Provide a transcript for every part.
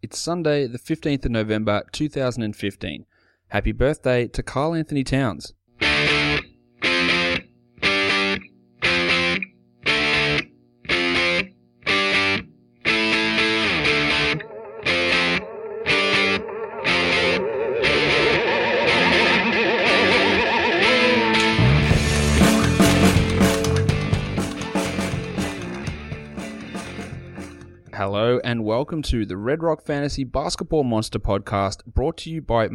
It's Sunday, the 15th of November, 2015. Happy birthday to Karl Anthony Towns. Hello and welcome to the Red Rock Fantasy Basketball Monster Podcast, brought to you by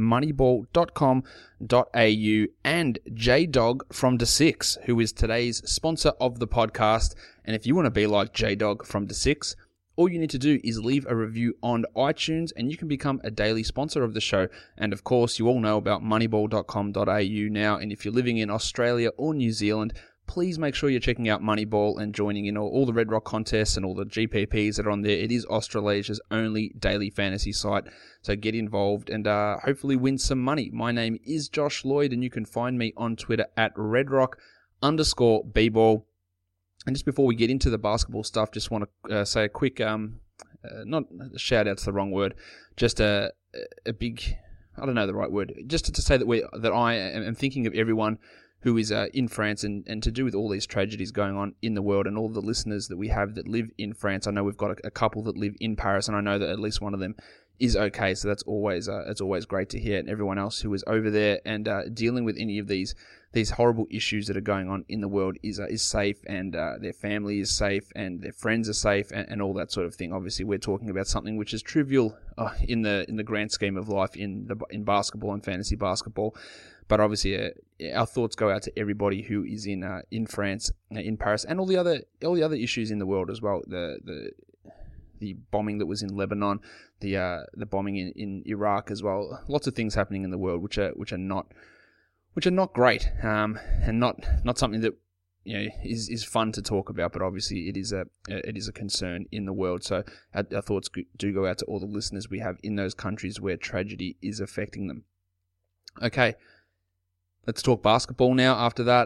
Moneyball.com.au and J-Dog from The6, who is today's sponsor of the podcast. And if you want to be like J-Dog from The6, all you need to do is leave a review on iTunes and you can become a daily sponsor of the show. And of course, you all know about Moneyball.com.au now. And if you're living in Australia or New Zealand, please make sure you're checking out Moneyball and joining in all the Red Rock contests and all the GPPs that are on there. It is Australasia's only daily fantasy site, so get involved and hopefully win some money. My name is Josh Lloyd, and you can find me on Twitter at redrock_bball. And just before we get into the basketball stuff, just want to say a quick, not shout out's the wrong word, just a big, I don't know the right word, just to say that I am thinking of everyone who is in France, and to do with all these tragedies going on in the world and all the listeners that we have that live in France. I know we've got a couple that live in Paris, and I know that at least one of them is okay, so that's always great to hear. And everyone else who is over there and dealing with any of these horrible issues that are going on in the world is safe, and their family is safe, and their friends are safe, and all that sort of thing. Obviously, we're talking about something which is trivial in the grand scheme of life in basketball and fantasy basketball. But obviously, our thoughts go out to everybody who is in France, in Paris, and all the other issues in the world as well. The bombing that was in Lebanon, the bombing in Iraq as well. Lots of things happening in the world which are not great, and not something that is fun to talk about. But obviously, it is a concern in the world. So our thoughts do go out to all the listeners we have in those countries where tragedy is affecting them. Okay. Let's talk basketball now. After that,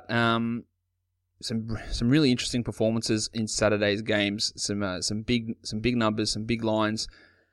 some really interesting performances in Saturday's games. Some big numbers, some big lines.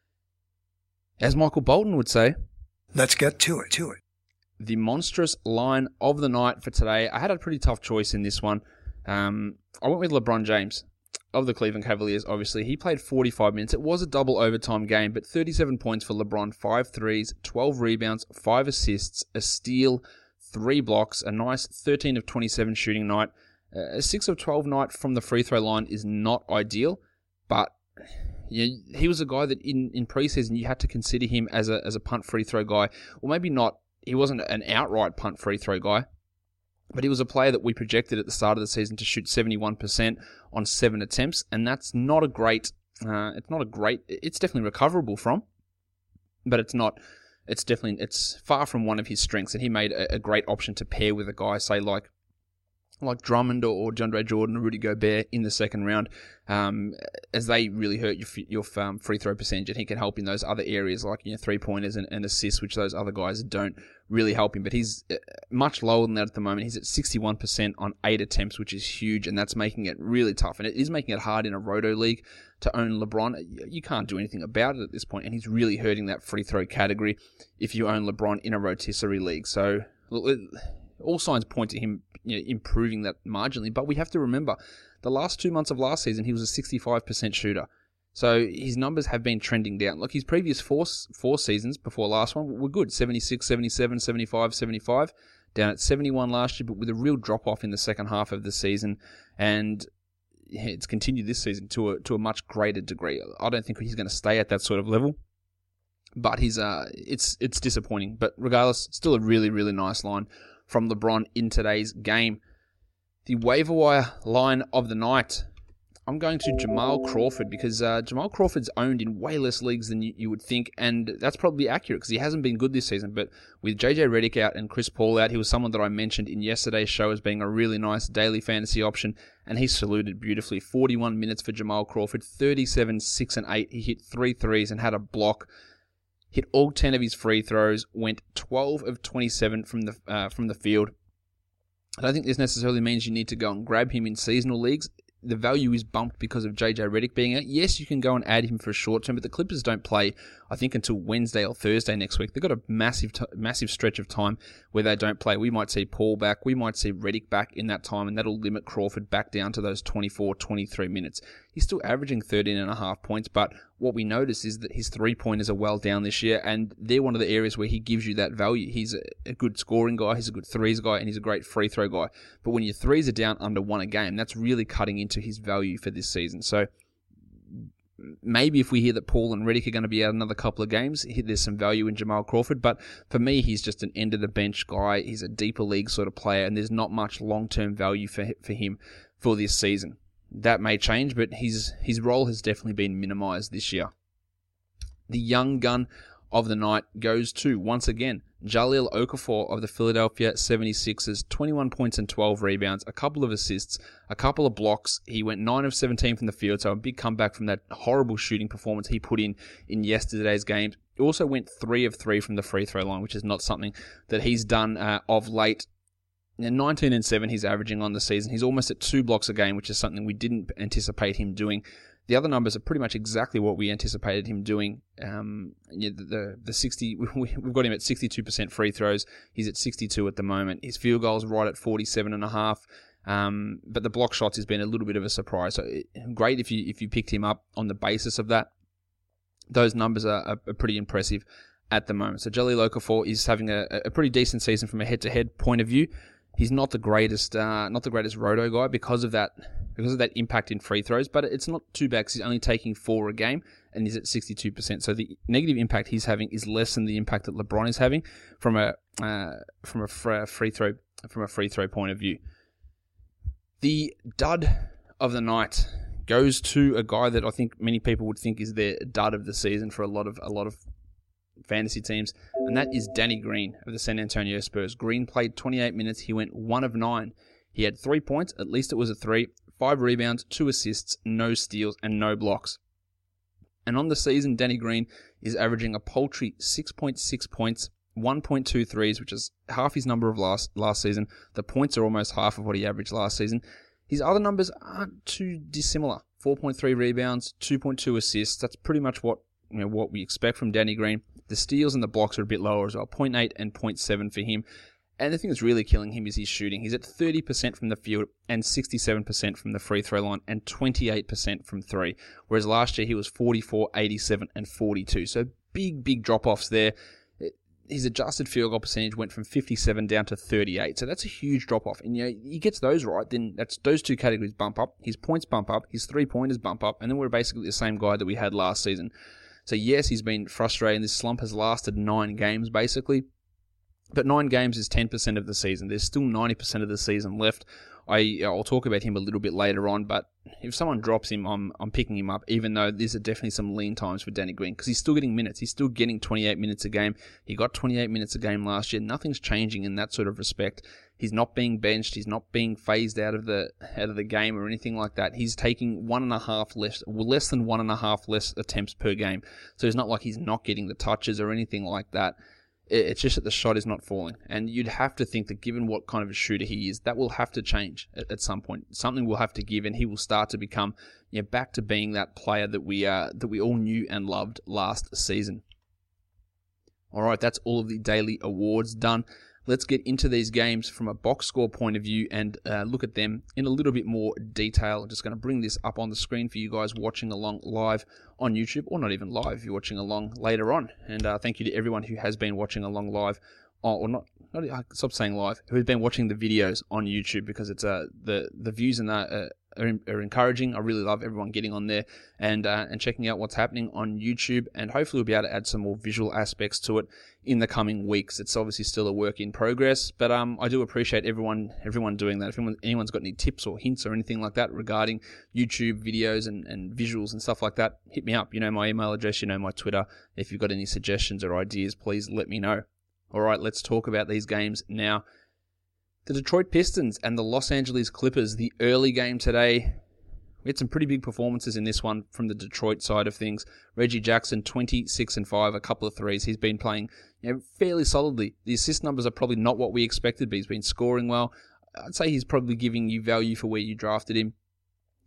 As Michael Bolton would say, let's get to it. The monstrous line of the night for today. I had a pretty tough choice in this one. I went with LeBron James of the Cleveland Cavaliers. Obviously, he played 45 minutes. It was a double overtime game, but 37 points for LeBron, 5 threes, 12 rebounds, 5 assists, a steal, 3 blocks, a nice 13 of 27 shooting night. A 6 of 12 night from the free throw line is not ideal, but he was a guy that in preseason you had to consider him as a punt free throw guy. Or maybe not, he wasn't an outright punt free throw guy, but he was a player that we projected at the start of the season to shoot 71% on 7 attempts, and that's not a great, it's definitely recoverable from, but it's not. It's far from one of his strengths, and he made a great option to pair with a guy, say, like Drummond or DeAndre Jordan or Rudy Gobert in the second round, as they really hurt your free throw percentage, and he can help in those other areas like 3-pointers and assists, which those other guys don't really help him. But he's much lower than that at the moment. He's at 61% on 8 attempts, which is huge, and that's making it really tough. And it is making it hard in a roto league to own LeBron. You can't do anything about it at this point, and he's really hurting that free throw category if you own LeBron in a rotisserie league. So all signs point to him improving that marginally, but we have to remember the last 2 months of last season he was a 65% shooter, so his numbers have been trending down. Like his previous four seasons before last one were good, 76, 77, 75, 75, down at 71 last year, but with a real drop off in the second half of the season, and it's continued this season to a much greater degree. I don't think he's going to stay at that sort of level, but it's disappointing. But regardless, still a really, really nice line from LeBron in today's game. The waiver wire line of the night. I'm going to Jamal Crawford because Jamal Crawford's owned in way less leagues than you would think, and that's probably accurate because he hasn't been good this season. But with JJ Redick out and Chris Paul out, he was someone that I mentioned in yesterday's show as being a really nice daily fantasy option, and he saluted beautifully. 41 minutes for Jamal Crawford, 37, 6 and 8. He hit 3 threes and had a block. Hit all 10 of his free throws, went 12 of 27 from the field. I don't think this necessarily means you need to go and grab him in seasonal leagues. the value is bumped because of JJ Redick being out. Yes, you can go and add him for a short term, but the Clippers don't play, I think, until Wednesday or Thursday next week. They've got a massive stretch of time where they don't play. We might see Paul back. We might see Redick back in that time, and that'll limit Crawford back down to those 24, 23 minutes. He's still averaging 13.5 points, but what we notice is that his three-pointers are well down this year, and they're one of the areas where he gives you that value. He's a good scoring guy, he's a good threes guy, and he's a great free throw guy. But when your threes are down under one a game, that's really cutting into his value for this season. So maybe if we hear that Paul and Redick are going to be out another couple of games, there's some value in Jamal Crawford. But for me, he's just an end-of-the-bench guy. He's a deeper league sort of player, and there's not much long-term value for him for this season. That may change, but his role has definitely been minimized this year. The young gun of the night goes to, once again, Jahlil Okafor of the Philadelphia 76ers, 21 points and 12 rebounds, a couple of assists, a couple of blocks. He went 9 of 17 from the field, so a big comeback from that horrible shooting performance he put in yesterday's game. He also went 3 of 3 from the free throw line, which is not something that he's done of late. 19 and 7 he's averaging on the season. He's almost at 2 blocks a game, which is something we didn't anticipate him doing. The other numbers are pretty much exactly what we anticipated him doing. The 60, we've got him at 62% free throws. He's at 62 at the moment. His field goal's right at 47.5. But the block shots has been a little bit of a surprise. So great if you picked him up on the basis of that. Those numbers are pretty impressive at the moment. So Jahlil Okafor is having a pretty decent season from a head-to-head point of view. He's not the greatest roto guy because of that impact in free throws, but it's not too bad because he's only taking 4 a game and he's at 62%. So the negative impact he's having is less than the impact that LeBron is having from a free throw point of view. The dud of the night goes to a guy that I think many people would think is their dud of the season for a lot of fantasy teams, and that is Danny Green of the San Antonio Spurs. Green played 28 minutes. He went 1 of 9. He had 3 points, at least it was a 3, 5 rebounds, 2 assists, no steals, and no blocks. And on the season, Danny Green is averaging a paltry 6.6 points, 1.2 threes, which is half his number of last season. The points are almost half of what he averaged last season. His other numbers aren't too dissimilar. 4.3 rebounds, 2.2 assists. That's pretty much what we expect from Danny Green. The steals and the blocks are a bit lower as well, 0.8 and 0.7 for him. And the thing that's really killing him is his shooting. He's at 30% from the field and 67% from the free throw line and 28% from 3. Whereas last year he was 44, 87, and 42. So big drop-offs there. His adjusted field goal percentage went from 57 down to 38. So that's a huge drop-off. And he gets those right, then those two categories bump up. His points bump up, his three-pointers bump up, and then we're basically the same guy that we had last season. So yes, he's been frustrating. This slump has lasted 9 games, basically. But 9 games is 10% of the season. There's still 90% of the season left. I'll talk about him a little bit later on, but if someone drops him, I'm picking him up, even though there's definitely some lean times for Danny Green, because he's still getting minutes. He's still getting 28 minutes a game. He got 28 minutes a game last year. Nothing's changing in that sort of respect. He's not being benched. He's not being phased out of the game or anything like that. He's taking less than 1.5 less attempts per game. So it's not like he's not getting the touches or anything like that. It's just that the shot is not falling. And you'd have to think that given what kind of a shooter he is, that will have to change at some point. Something will have to give, and he will start to become back to being that player that we all knew and loved last season. All right, that's all of the daily awards done. Let's get into these games from a box score point of view and look at them in a little bit more detail. I'm just going to bring this up on the screen for you guys watching along live on YouTube, or not even live if you're watching along later on. And thank you to everyone who has been watching along live, or not stop saying live, who has been watching the videos on YouTube, because it's the views and that are encouraging. I really love everyone getting on there and checking out what's happening on YouTube, and hopefully we'll be able to add some more visual aspects to it in the coming weeks. It's obviously still a work in progress, but I do appreciate everyone doing that. If anyone's got any tips or hints or anything like that regarding YouTube videos and visuals and stuff like that, hit me up. You know my email address, you know my Twitter. If you've got any suggestions or ideas, please let me know. All right, let's talk about these games now. The Detroit Pistons and the Los Angeles Clippers, the early game today. We had some pretty big performances in this one from the Detroit side of things. Reggie Jackson, 26-5, a couple of threes. He's been playing fairly solidly. The assist numbers are probably not what we expected, but he's been scoring well. I'd say he's probably giving you value for where you drafted him.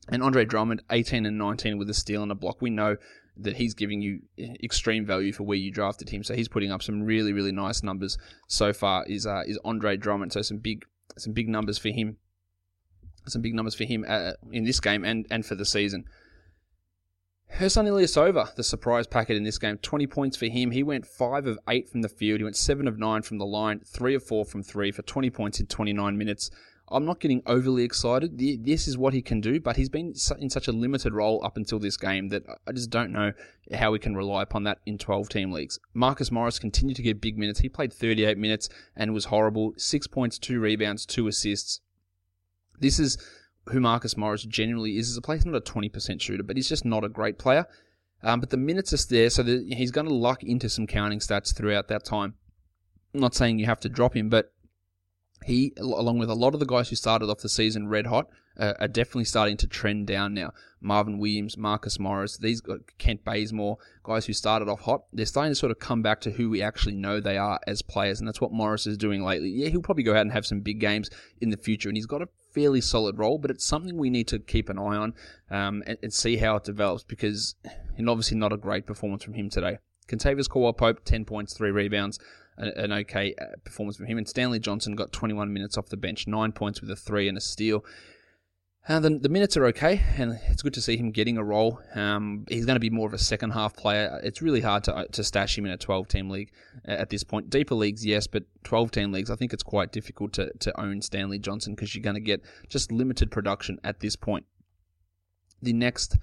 And Andre Drummond, 18 and 19 with a steal and a block. We know that he's giving you extreme value for where you drafted him. So he's putting up some really, really nice numbers so far is Andre Drummond. So some big numbers for him. Some big numbers for him in this game and for the season. Hersan Ilyasova, the surprise packet in this game, 20 points for him. He went 5 of 8 from the field. He went 7 of 9 from the line, 3 of 4 from 3 for 20 points in 29 minutes. I'm not getting overly excited. This is what he can do, but he's been in such a limited role up until this game that I just don't know how we can rely upon that in 12-team leagues. Marcus Morris continued to get big minutes. He played 38 minutes and was horrible. 6 points, 2 rebounds, 2 assists. This is who Marcus Morris generally is. As a player, he's not a 20% shooter, but he's just not a great player. But the minutes are there, so he's going to luck into some counting stats throughout that time. I'm not saying you have to drop him, but he, along with a lot of the guys who started off the season red hot, are definitely starting to trend down now. Marvin Williams, Marcus Morris, Kent Bazemore, guys who started off hot, they're starting to sort of come back to who we actually know they are as players, and that's what Morris is doing lately. Yeah, he'll probably go out and have some big games in the future, and he's got a fairly solid role, but it's something we need to keep an eye on and see how it develops, because obviously not a great performance from him today. Kentavious Caldwell-Pope, 10 points, 3 rebounds, an okay performance from him. And Stanley Johnson got 21 minutes off the bench, 9 points with a 3 and a steal. The minutes are okay, and it's good to see him getting a role. He's going to be more of a second half player. It's really hard to stash him in a 12-team league at this point. Deeper leagues, yes, but 12-team leagues, I think it's quite difficult to own Stanley Johnson because you're going to get just limited production at this point. The next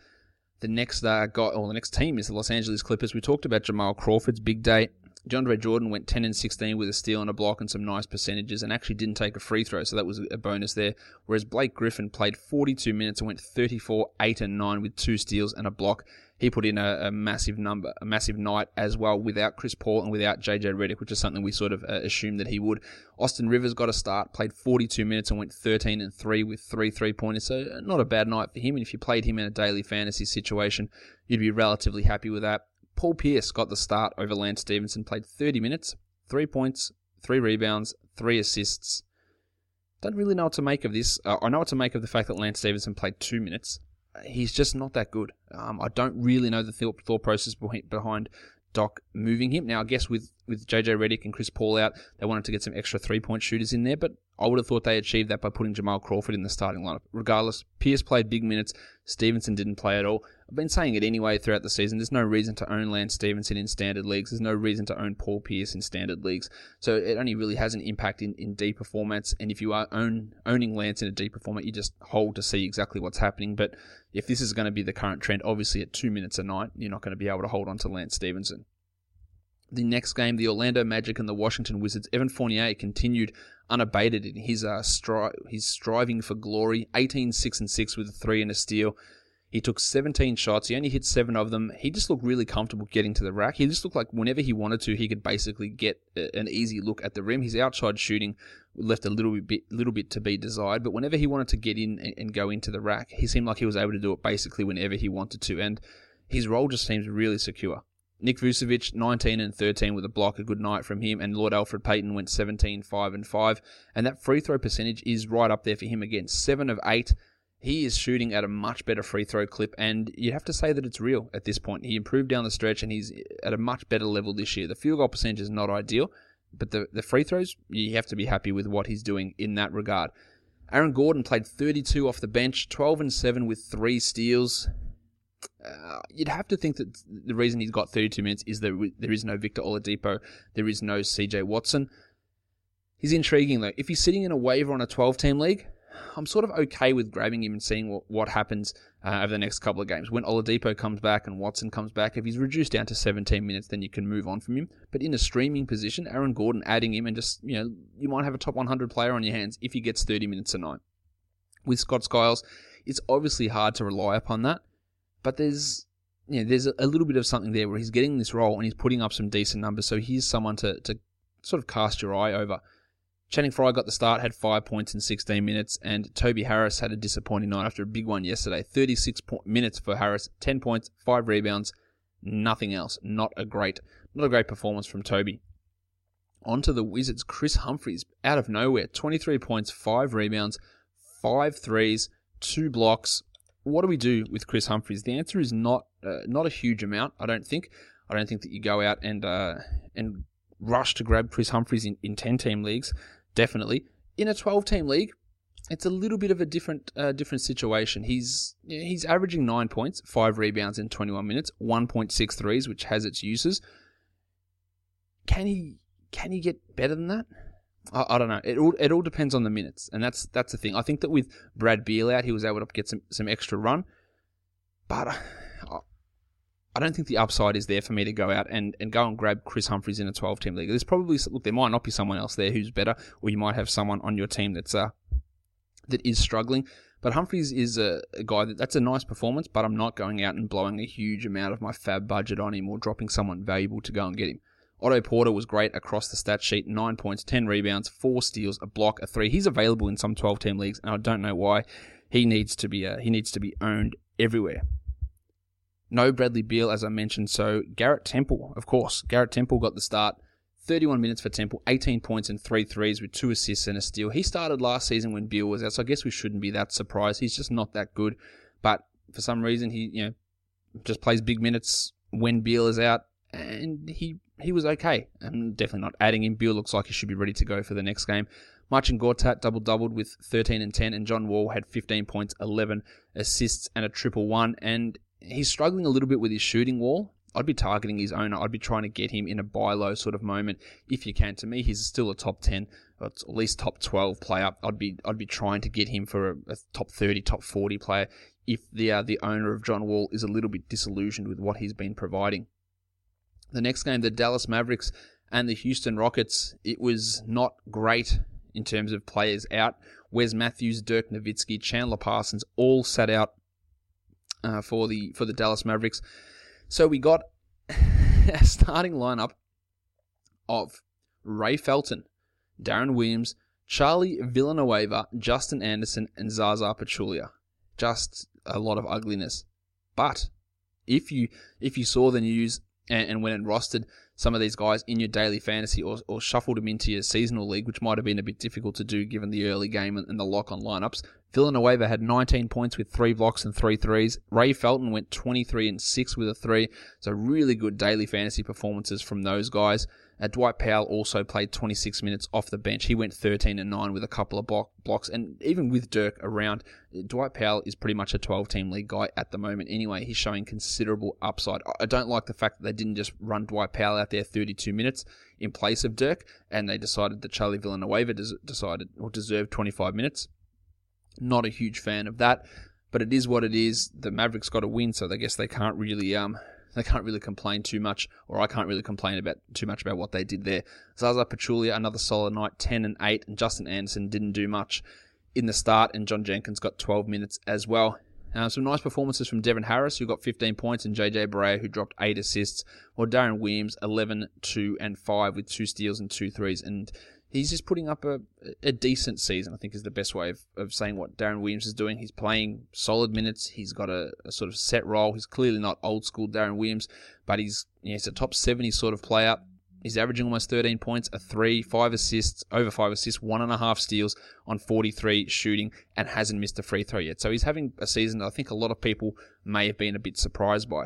team is the Los Angeles Clippers. We talked about Jamal Crawford's big day. DeAndre Jordan went 10 and 16 with a steal and a block and some nice percentages, and actually didn't take a free throw, so that was a bonus there. Whereas Blake Griffin played 42 minutes and went 34, 8 and 9 with 2 steals and a block. He put in a massive night as well without Chris Paul and without JJ Redick, which is something we sort of assumed that he would. Austin Rivers got a start, played 42 minutes and went 13 and 3 with 3 3-pointers, so not a bad night for him. And if you played him in a daily fantasy situation, you'd be relatively happy with that. Paul Pierce got the start over Lance Stevenson, played 30 minutes, 3 points, 3 rebounds, 3 assists. Don't really know what to make of this. I know what to make of the fact that Lance Stevenson played 2 minutes. He's just not that good. I don't really know the thought process behind Doc moving him. Now, I guess with JJ Redick and Chris Paul out, they wanted to get some extra 3-point shooters in there, but I would have thought they achieved that by putting Jamal Crawford in the starting lineup. Regardless, Pierce played big minutes. Stevenson didn't play at all. I've been saying it anyway throughout the season. There's no reason to own Lance Stevenson in standard leagues. There's no reason to own Paul Pierce in standard leagues. So it only really has an impact in deeper formats. And if you are owning Lance in a deeper format, you just hold to see exactly what's happening. But if this is going to be the current trend, obviously at 2 minutes a night, you're not going to be able to hold on to Lance Stevenson. The next game, the Orlando Magic and the Washington Wizards. Evan Fournier continued unabated in his striving for glory. 18, 6 and 6 with a 3 and a steal. He took 17 shots. He only hit 7 of them. He just looked really comfortable getting to the rack. He just looked like whenever he wanted to, he could basically get an easy look at the rim. His outside shooting left a little bit to be desired, but whenever he wanted to get in and go into the rack, he seemed like he was able to do it basically whenever he wanted to, and his role just seems really secure. Nick Vucevic, 19 and 13 with a block, a good night from him, and Lord Alfred Payton went 17, 5 and 5, and that free throw percentage is right up there for him again, 7 of 8. He is shooting at a much better free throw clip, and you have to say that it's real at this point. He improved down the stretch, and he's at a much better level this year. The field goal percentage is not ideal, but the free throws, you have to be happy with what he's doing in that regard. Aaron Gordon played 32 off the bench, 12 and 7 with 3 steals. You'd have to think that the reason he's got 32 minutes is that there is no Victor Oladipo, there is no CJ Watson. He's intriguing though. If he's sitting in a waiver on a 12-team league, I'm sort of okay with grabbing him and seeing what happens over the next couple of games. When Oladipo comes back and Watson comes back, if he's reduced down to 17 minutes, then you can move on from him. But in a streaming position, Aaron Gordon, adding him and just, you might have a top 100 player on your hands if he gets 30 minutes a night. With Scott Skiles, it's obviously hard to rely upon that, but there's a little bit of something there where he's getting this role and he's putting up some decent numbers, so he's someone to sort of cast your eye over. Channing Frye got the start, had 5 points in 16 minutes, and Toby Harris had a disappointing night after a big one yesterday. 36 minutes for Harris, 10 points, 5 rebounds, nothing else. Not a great performance from Toby. On to the Wizards. Chris Humphries, out of nowhere, 23 points, 5 rebounds, 5 threes, 2 blocks. what do we do with Chris Humphries? The answer is not a huge amount, I don't think. I don't think that you go out and rush to grab Chris Humphries in 10-team leagues, definitely. In a 12-team league, it's a little bit of a different situation. He's averaging 9 points, 5 rebounds in 21 minutes, 1.6 threes, which has its uses. Can he get better than that? I don't know. It all depends on the minutes, and that's the thing. I think that with Brad Beal out, he was able to get some extra run, but I don't think the upside is there for me to go out and go and grab Chris Humphries in a 12-team league. There's probably there might not be someone else there who's better, or you might have someone on your team that is struggling. But Humphries is a guy that's a nice performance, but I'm not going out and blowing a huge amount of my fab budget on him or dropping someone valuable to go and get him. Otto Porter was great across the stat sheet. 9 points, 10 rebounds, 4 steals, a block, a 3. He's available in some 12-team leagues, and I don't know why. He needs to be owned everywhere. No Bradley Beal, as I mentioned. So Garrett Temple, of course. Garrett Temple got the start. 31 minutes for Temple, 18 points and 3 threes with 2 assists and a steal. He started last season when Beal was out, so I guess we shouldn't be that surprised. He's just not that good. But for some reason, he just plays big minutes when Beal is out, and he was okay. I'm definitely not adding him. Beal looks like he should be ready to go for the next game. Marcin Gortat double-doubled with 13 and 10, and John Wall had 15 points, 11 assists, and a triple-1. And he's struggling a little bit with his shooting wall. I'd be targeting his owner. I'd be trying to get him in a buy low sort of moment if you can. To me, he's still a top 10, or at least top 12 player. I'd be trying to get him for a top 30, top 40 player if the owner of John Wall is a little bit disillusioned with what he's been providing. The next game, the Dallas Mavericks and the Houston Rockets, it was not great in terms of players out. Wes Matthews, Dirk Nowitzki, Chandler Parsons all sat out for the Dallas Mavericks. So we got a starting lineup of Ray Felton, Darren Williams, Charlie Villanueva, Justin Anderson, and Zaza Pachulia. Just a lot of ugliness. But if you saw the news and went and rostered some of these guys in your daily fantasy or shuffled them into your seasonal league, which might have been a bit difficult to do given the early game and the lock-on lineups, Villanueva had 19 points with 3 blocks and 3 threes. Ray Felton went 23 and 6 with a 3. So really good daily fantasy performances from those guys. Dwight Powell also played 26 minutes off the bench. He went 13 and 9 with a couple of blocks. And even with Dirk around, Dwight Powell is pretty much a 12-team league guy at the moment anyway. He's showing considerable upside. I don't like the fact that they didn't just run Dwight Powell out there 32 minutes in place of Dirk, and they decided that Charlie Villanueva deserved 25 minutes. Not a huge fan of that, but it is what it is. The Mavericks got a win, so I guess they can't really complain too much, or I can't really complain too much about what they did there. Zaza Pachulia, another solid night, 10 and 8, and Justin Anderson didn't do much in the start, and John Jenkins got 12 minutes as well. Some nice performances from Devin Harris, who got 15 points, and JJ Barea, who dropped 8 assists, while Darren Williams, 11, 2, and 5 with 2 steals and 2 threes, and he's just putting up a decent season, I think is the best way of saying what Darren Williams is doing. He's playing solid minutes. He's got a sort of set role. He's clearly not old school Darren Williams, but he's a top 70 sort of player. He's averaging almost 13 points, a 3, 5 assists, over 5 assists, 1.5 steals on 43 shooting, and hasn't missed a free throw yet. So he's having a season that I think a lot of people may have been a bit surprised by.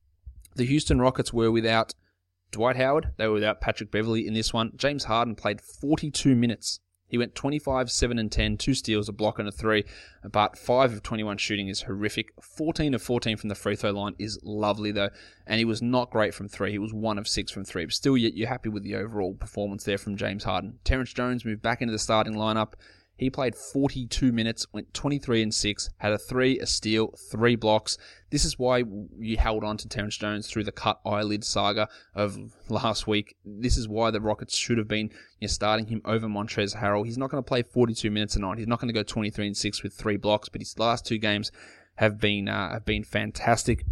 The Houston Rockets were without Dwight Howard. They were without Patrick Beverley in this one. James Harden played 42 minutes. He went 25, 7 and 10, 2 steals, a block and a 3, but 5 of 21 shooting is horrific. 14 of 14 from the free throw line is lovely though, and he was not great from 3. He was 1 of 6 from 3, but still you're happy with the overall performance there from James Harden. Terrence Jones moved back into the starting lineup. He played 42 minutes, went 23 and 6, had a 3, a steal, 3 blocks. This is why you held on to Terrence Jones through the cut eyelid saga of last week. This is why the Rockets should have been starting him over Montrezl Harrell. He's not going to play 42 minutes a night. He's not going to go 23 and 6 with 3 blocks, but his last 2 games have been fantastic.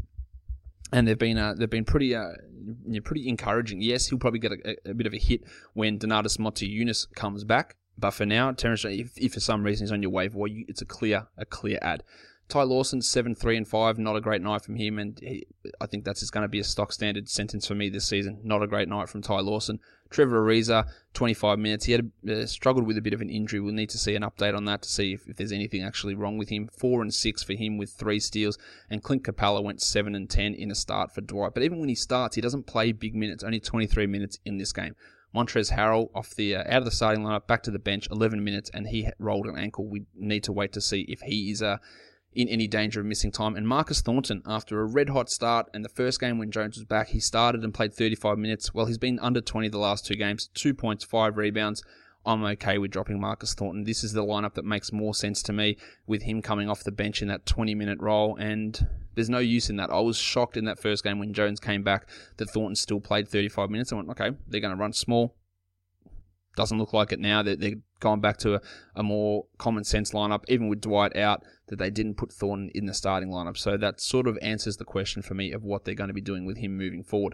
And they've been pretty encouraging. Yes, he'll probably get a bit of a hit when Donatas Motiejunas comes back. But for now, Terrence, if for some reason he's on your waiver wire, it's a clear ad. Ty Lawson, 7-3-5, not a great night from him, and I think that's just going to be a stock standard sentence for me this season. Not a great night from Ty Lawson. Trevor Ariza, 25 minutes. He had struggled with a bit of an injury. We'll need to see an update on that to see if there's anything actually wrong with him. 4-6 for him with 3 steals, and Clint Capella went 7-10 in a start for Dwight. But even when he starts, he doesn't play big minutes, only 23 minutes in this game. Montrezl Harrell off the out of the starting lineup, back to the bench, 11 minutes, and he rolled an ankle. We need to wait to see if he is in any danger of missing time. And Marcus Thornton, after a red-hot start and the first game when Jones was back, he started and played 35 minutes. Well, he's been under 20 the last 2 games, 2 points, 5 rebounds. I'm okay with dropping Marcus Thornton. This is the lineup that makes more sense to me with him coming off the bench in that 20-minute role, and there's no use in that. I was shocked in that first game when Jones came back that Thornton still played 35 minutes. I went, okay, they're going to run small. Doesn't look like it now. They're going back to a more common sense lineup, even with Dwight out, that they didn't put Thornton in the starting lineup. So that sort of answers the question for me of what they're going to be doing with him moving forward.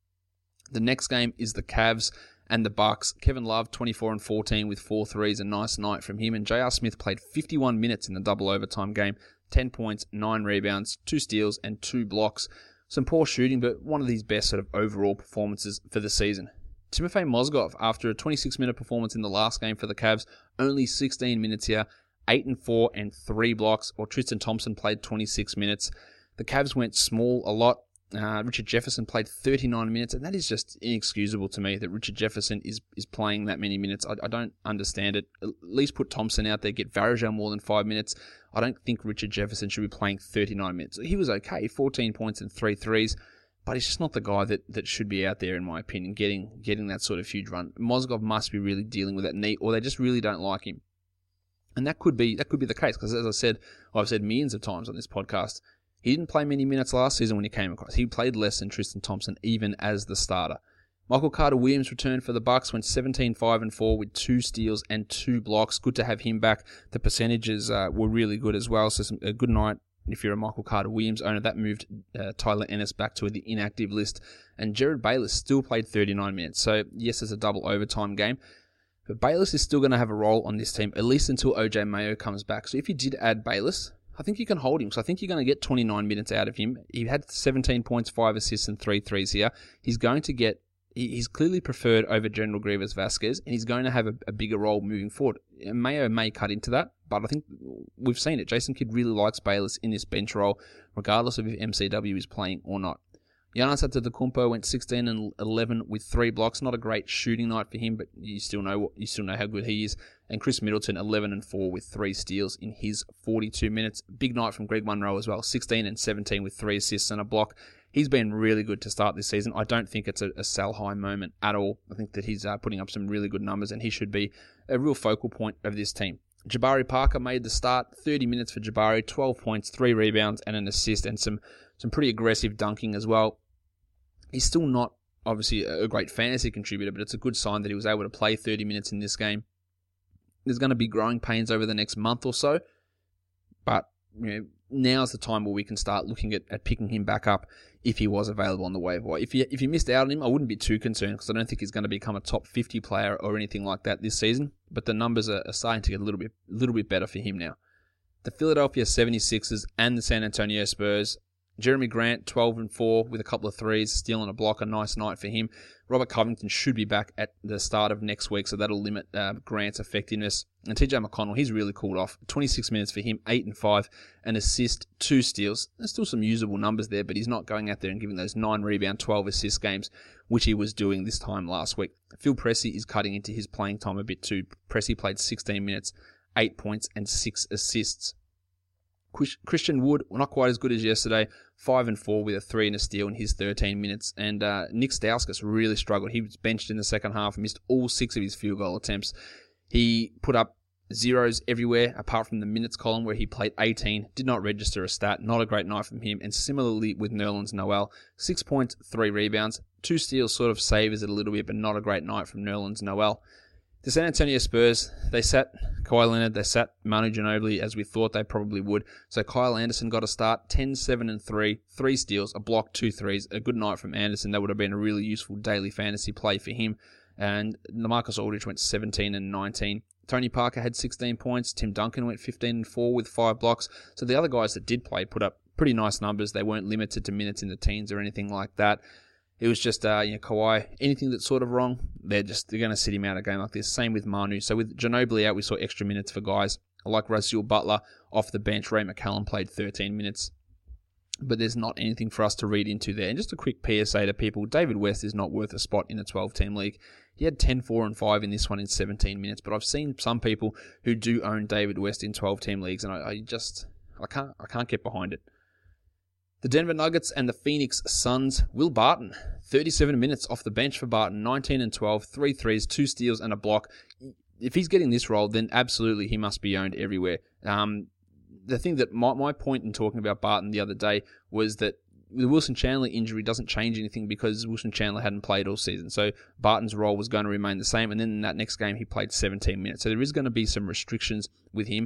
The next game is the Cavs and the Bucks. Kevin Love, 24-14 with 4 threes, a nice night from him. And J.R. Smith played 51 minutes in the double overtime game, 10 points, 9 rebounds, 2 steals, and 2 blocks. Some poor shooting, but one of his best sort of overall performances for the season. Timofey Mozgov, after a 26-minute performance in the last game for the Cavs, only 16 minutes here, 8-4 and 3 blocks, while Tristan Thompson played 26 minutes. The Cavs went small a lot. Richard Jefferson played 39 minutes, and that is just inexcusable to me that Richard Jefferson is playing that many minutes. I don't understand it. At least put Thompson out there, get Varejao more than 5 minutes. I don't think Richard Jefferson should be playing 39 minutes. He was okay, 14 points and 3 threes. But he's just not the guy that should be out there, in my opinion, getting that sort of huge run. Mozgov must be really dealing with that knee, or they just really don't like him. And that could be the case, because as I've said millions of times on this podcast, he didn't play many minutes last season when he came across. He played less than Tristan Thompson, even as the starter. Michael Carter-Williams returned for the Bucks, went 17-5-4 with 2 steals and 2 blocks. Good to have him back. The percentages were really good as well, so a good night. If you're a Michael Carter-Williams owner, that moved Tyler Ennis back to the inactive list. And Jared Bayless still played 39 minutes. So, yes, it's a double overtime game. But Bayless is still going to have a role on this team, at least until OJ Mayo comes back. So if you did add Bayless, I think you can hold him. So I think you're going to get 29 minutes out of him. He had 17 points, 5 assists, and 3 threes here. He's going to get... He's clearly preferred over General Grievous Vasquez, and he's going to have a bigger role moving forward. Mayo may cut into that, but I think we've seen it. Jason Kidd really likes Bayless in this bench role, regardless of if MCW is playing or not. Giannis Antetokounmpo went 16-11 with 3 blocks. Not a great shooting night for him, but you still know how good he is. And Chris Middleton 11-4 with 3 steals in his 42 minutes. Big night from Greg Monroe as well, 16-17 with 3 assists and a block. He's been really good to start this season. I don't think it's a sell high moment at all. I think that he's putting up some really good numbers, and he should be a real focal point of this team. Jabari Parker made the start, 30 minutes for Jabari, 12 points, 3 rebounds, and an assist, and some pretty aggressive dunking as well. He's still not, obviously, a great fantasy contributor, but it's a good sign that he was able to play 30 minutes in this game. There's going to be growing pains over the next month or so, but now's the time where we can start looking at picking him back up if he was available on the waiver wire. If you missed out on him, I wouldn't be too concerned, because I don't think he's going to become a top 50 player or anything like that this season, but the numbers are starting to get a little bit better for him now. The Philadelphia 76ers and the San Antonio Spurs. Jeremy Grant, 12-4 with a couple of threes, steal and a block, a nice night for him. Robert Covington should be back at the start of next week, so that'll limit Grant's effectiveness. And TJ McConnell, he's really cooled off. 26 minutes for him, 8-5, an assist, 2 steals. There's still some usable numbers there, but he's not going out there and giving those 9 rebound, 12 assist games, which he was doing this time last week. Phil Pressey is cutting into his playing time a bit too. Pressey played 16 minutes, 8 points, and 6 assists. Christian Wood, not quite as good as yesterday, 5-4 with a 3 and a steal in his 13 minutes. And Nick Stauskas really struggled. He was benched in the second half, missed all 6 of his field goal attempts. He put up zeros everywhere, apart from the minutes column where he played 18, did not register a stat, not a great night from him. And similarly with Nerlens Noel, 6 points, 3 rebounds, 2 steals sort of savors it a little bit, but not a great night from Nerlens Noel. The San Antonio Spurs, they sat Kawhi Leonard, they sat Manu Ginobili as we thought they probably would. So Kyle Anderson got a start, 10-7-3, 3 steals, a block, 2 threes. A good night from Anderson. That would have been a really useful daily fantasy play for him. And LaMarcus Aldridge went 17-19. Tony Parker had 16 points. Tim Duncan went 15-4 with 5 blocks. So the other guys that did play put up pretty nice numbers. They weren't limited to minutes in the teens or anything like that. It was just, Kawhi, anything that's sort of wrong, they're going to sit him out a game like this. Same with Manu. So with Ginobili out, we saw extra minutes for guys like Russell Butler off the bench. Ray McCallum played 13 minutes. But there's not anything for us to read into there. And just a quick PSA to people, David West is not worth a spot in a 12-team league. He had 10, 4, and 5 in this one in 17 minutes. But I've seen some people who do own David West in 12-team leagues, and I can't get behind it. The Denver Nuggets and the Phoenix Suns. Will Barton, 37 minutes off the bench for Barton, 19 and 12, 3 threes, 2 steals, and a block. If he's getting this role, then absolutely he must be owned everywhere. The thing that my point in talking about Barton the other day was that the Wilson Chandler injury doesn't change anything because Wilson Chandler hadn't played all season. So Barton's role was going to remain the same. And then in that next game, he played 17 minutes. So there is going to be some restrictions with him.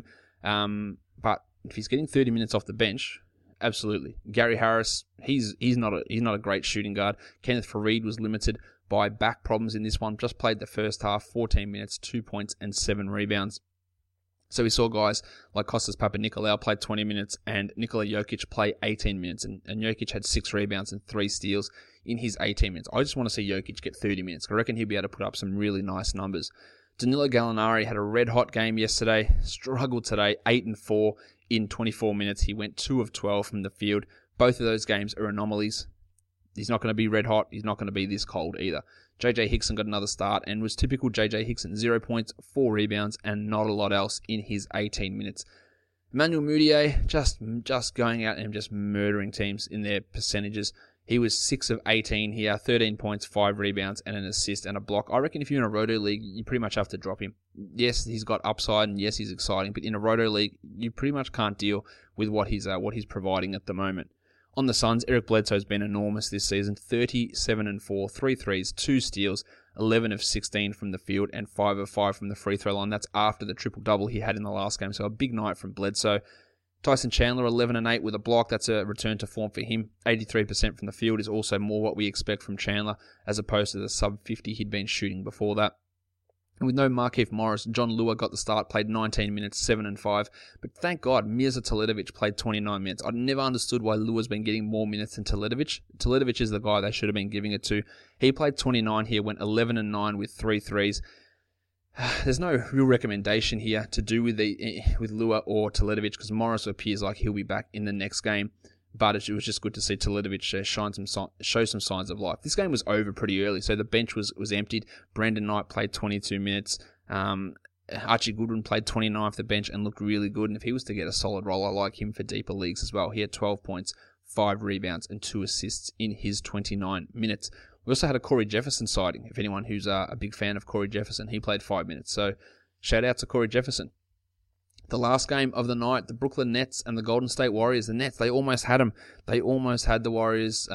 But if he's getting 30 minutes off the bench, absolutely. Gary Harris, he's not a great shooting guard. Kenneth Faried was limited by back problems in this one. Just played the first half, 14 minutes, 2 points, and 7 rebounds. So we saw guys like Kostas Papanikolaou play 20 minutes and Nikola Jokic play 18 minutes. And Jokic had 6 rebounds and 3 steals in his 18 minutes. I just want to see Jokic get 30 minutes. I reckon he'll be able to put up some really nice numbers. Danilo Gallinari had a red-hot game yesterday. Struggled today, 8 and 4 in 24 minutes. He went 2 of 12 from the field. Both of those games are anomalies. He's not going to be red-hot. He's not going to be this cold either. J.J. Hickson got another start and was typical J.J. Hickson. 0 points, 4 rebounds, and not a lot else in his 18 minutes. Emmanuel Mudiay just going out and just murdering teams in their percentages. He was 6 of 18 here, 13 points, 5 rebounds, and an assist and a block. I reckon if you're in a Roto League, you pretty much have to drop him. Yes, he's got upside, and yes, he's exciting, but in a Roto League, you pretty much can't deal with what he's providing at the moment. On the Suns, Eric Bledsoe's been enormous this season. 37 and 4, 3 threes, 2 steals, 11 of 16 from the field, and 5 of 5 from the free throw line. That's after the triple-double he had in the last game, so a big night from Bledsoe. Tyson Chandler, 11 and 8 with a block. That's a return to form for him. 83% from the field is also more what we expect from Chandler, as opposed to the sub-50 he'd been shooting before that. And with no Markieff Morris, John Lua got the start, played 19 minutes, 7 and 5. But thank God, Mirza Teletovic played 29 minutes. I never understood why Lua's been getting more minutes than Teletovic. Teletovic is the guy they should have been giving it to. He played 29 here, went 11 and 9 with 3 threes. There's no real recommendation here to do with Lua or Teletovic because Morris appears like he'll be back in the next game. But it was just good to see Teletovic show some signs of life. This game was over pretty early, so the bench was emptied. Brandon Knight played 22 minutes. Archie Goodwin played 29 off the bench and looked really good. And if he was to get a solid role, I like him for deeper leagues as well. He had 12 points, 5 rebounds, and 2 assists in his 29 minutes. We also had a Corey Jefferson sighting. If anyone who's a big fan of Corey Jefferson, he played 5 minutes. So shout out to Corey Jefferson. The last game of the night, the Brooklyn Nets and the Golden State Warriors. The Nets, they almost had them. They almost had the Warriors.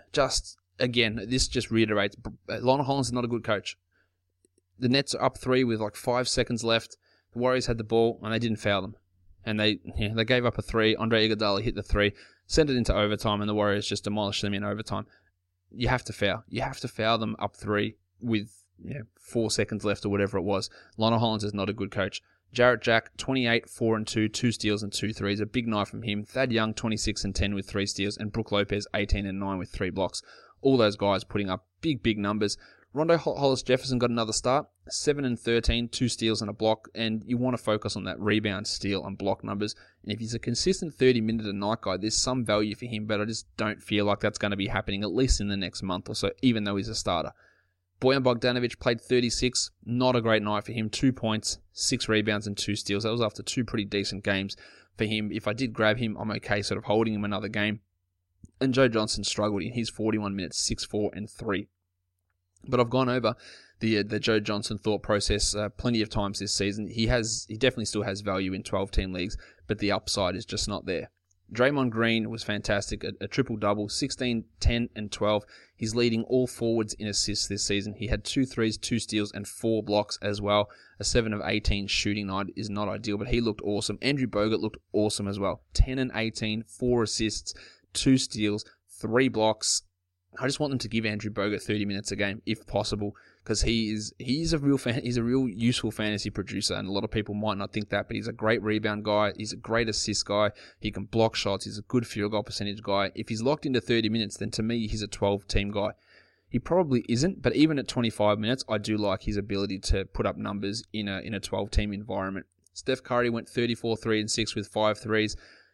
This just reiterates, Lon Hollins is not a good coach. The Nets are up 3 with like 5 seconds left. The Warriors had the ball and they didn't foul them. And they gave up a 3. Andre Iguodala hit the 3, sent it into overtime, and the Warriors just demolished them in overtime. You have to foul. You have to foul them up 3 with 4 seconds left or whatever it was. Lon Hollins is not a good coach. Jarrett Jack, 28, 4 and 2, 2 steals and 2 threes. A big night from him. Thad Young, 26 and 10 with 3 steals. And Brook Lopez, 18 and 9 with 3 blocks. All those guys putting up big numbers. Rondo Hollis Jefferson got another start. 7 and 13, 2 steals and a block. And you want to focus on that rebound, steal, and block numbers. And if he's a consistent 30-minute a night guy, there's some value for him. But I just don't feel like that's going to be happening, at least in the next month or so, even though he's a starter. Bojan Bogdanovic played 36. Not a great night for him. 2 points, 6 rebounds, and 2 steals. That was after 2 pretty decent games for him. If I did grab him, I'm okay sort of holding him another game. And Joe Johnson struggled in his 41 minutes, 6, 4, and 3. But I've gone over the Joe Johnson thought process plenty of times this season. He definitely still has value in 12-team leagues, but the upside is just not there. Draymond Green was fantastic, a triple-double, 16, 10, and 12. He's leading all forwards in assists this season. He had 2 threes, 2 steals, and 4 blocks as well. A 7 of 18 shooting night is not ideal, but he looked awesome. Andrew Bogut looked awesome as well. 10 and 18, 4 assists, 2 steals, 3 blocks. I just want them to give Andrew Bogut 30 minutes a game, if possible, because he's a real useful fantasy producer, and a lot of people might not think that, but he's a great rebound guy, he's a great assist guy, he can block shots, he's a good field goal percentage guy. If he's locked into 30 minutes, then to me, he's a 12-team guy. He probably isn't, but even at 25 minutes, I do like his ability to put up numbers in a 12-team environment. Steph Curry went 34, 3, and 6 with 5 threes.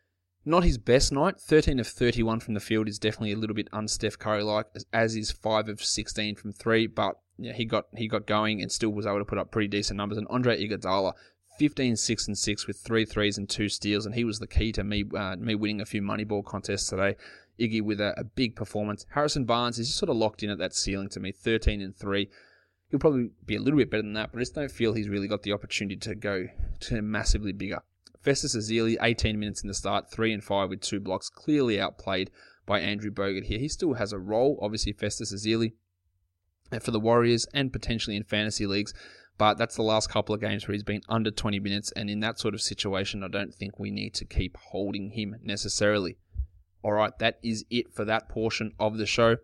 Not his best night. 13 of 31 from the field is definitely a little bit un-Steph Curry-like, as is 5 of 16 from 3, but yeah, he got going and still was able to put up pretty decent numbers. And Andre Iguodala, 15, 6, and 6 with 3 threes and 2 steals, and he was the key to me winning a few Moneyball contests today. Iggy with a big performance. Harrison Barnes is just sort of locked in at that ceiling to me, 13 and 3. He'll probably be a little bit better than that, but I just don't feel he's really got the opportunity to go to massively bigger. Festus Ezeli, 18 minutes in the start, 3 and 5 with 2 blocks, clearly outplayed by Andrew Bogut here. He still has a role, obviously, Festus Ezeli, for the Warriors and potentially in fantasy leagues, but that's the last couple of games where he's been under 20 minutes, and in that sort of situation, I don't think we need to keep holding him necessarily. All right, that is it for that portion of the show.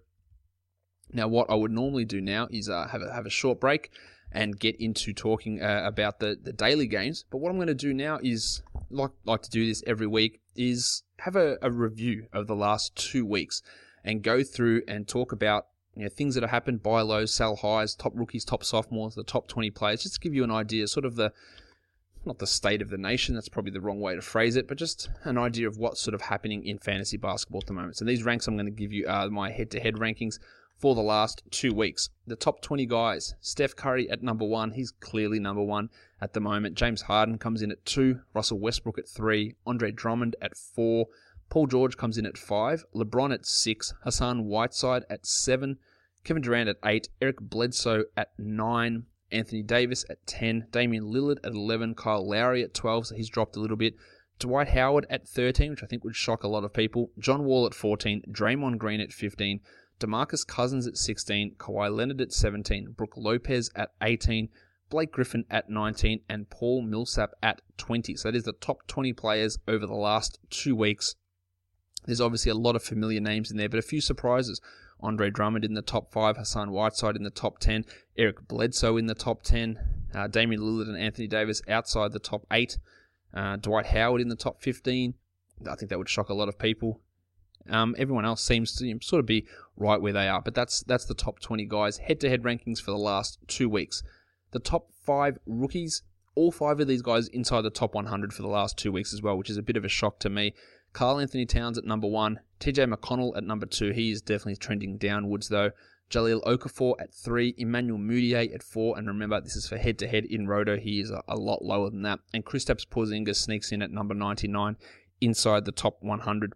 Now, what I would normally do now is have a short break and get into talking about the daily games. But what I'm going to do now is, like to do this every week, is have a review of the last 2 weeks and go through and talk about things that have happened, buy lows, sell highs, top rookies, top sophomores, the top 20 players, just to give you an idea, sort of not the state of the nation, that's probably the wrong way to phrase it, but just an idea of what's sort of happening in fantasy basketball at the moment. So these ranks I'm going to give you are my head-to-head rankings for the last 2 weeks. The top 20 guys, Steph Curry at number 1. He's clearly number 1 at the moment. James Harden comes in at 2. Russell Westbrook at 3. Andre Drummond at 4. Paul George comes in at 5. LeBron at 6. Hassan Whiteside at 7. Kevin Durant at 8. Eric Bledsoe at 9. Anthony Davis at 10. Damian Lillard at 11. Kyle Lowry at 12, so he's dropped a little bit. Dwight Howard at 13, which I think would shock a lot of people. John Wall at 14. Draymond Green at 15. DeMarcus Cousins at 16, Kawhi Leonard at 17, Brook Lopez at 18, Blake Griffin at 19, and Paul Millsap at 20. So that is the top 20 players over the last 2 weeks. There's obviously a lot of familiar names in there, but a few surprises. Andre Drummond in the top 5, Hassan Whiteside in the top 10, Eric Bledsoe in the top 10, Damian Lillard and Anthony Davis outside the top 8, Dwight Howard in the top 15. I think that would shock a lot of people. Everyone else seems to sort of be right where they are, but that's the top 20 guys. Head-to-head rankings for the last 2 weeks. The top 5 rookies, all 5 of these guys inside the top 100 for the last 2 weeks as well, which is a bit of a shock to me. Karl Anthony Towns at number 1. TJ McConnell at number 2. He is definitely trending downwards though. Jaleel Okafor at 3. Emmanuel Mudiay at 4. And remember, this is for head-to-head in Roto. He is a lot lower than that. And Kristaps Porzingis sneaks in at number 99 inside the top 100.